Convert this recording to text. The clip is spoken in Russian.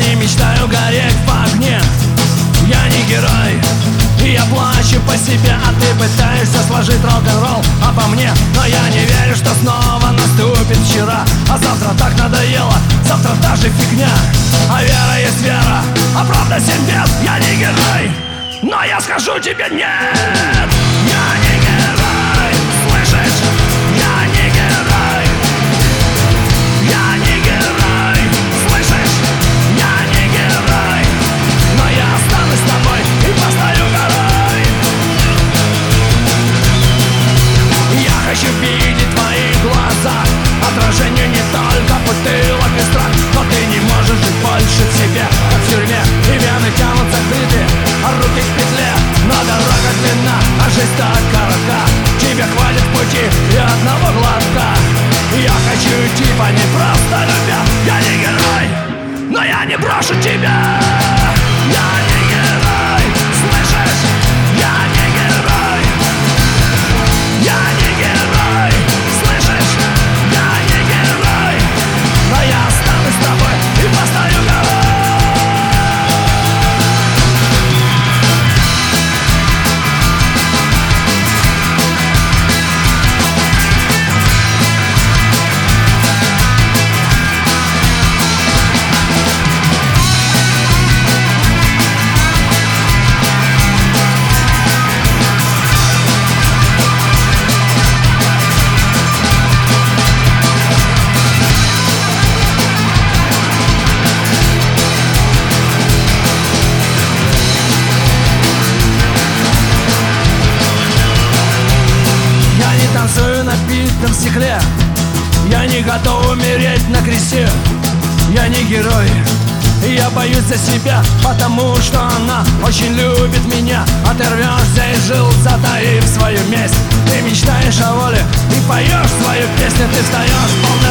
не мечтаю гореть в огне. Я не герой, и я плачу по себе, а ты пытаешься сложить рок-н-ролл обо мне. Но я не верю, что снова наступит вчера, а завтра так надоело, завтра та же фигня. А вера есть вера, а правда 7 бед. Я не герой, но я скажу тебе нет. Я не герой, слышишь? Я не герой. Я не герой, слышишь? Я не герой, но я останусь с тобой и постою горой. Я хочу видеть в твоих глазах отражение не только бутылок и страх. Но ты не можешь жить больше в себе, как в тюрьме. И вены тянутся к бритве, а руки к петле. Но дорога длинна, а жизнь так коротка. Тебе хватит пути и одного глотка. Я хочу типа не просто любя. Я не герой, но я не брошу тебя. Я не герой, слышишь? Я не герой. Я не герой, слышишь? Я не герой, но я останусь с тобой и постою горой. Танцую на битом стекле. Я не готов умереть на кресте. Я не герой, я боюсь за себя, потому что она очень любит меня. А ты рвешься из жил, затаив свою месть. Ты мечтаешь о воле и поешь свою песню. Ты встаешь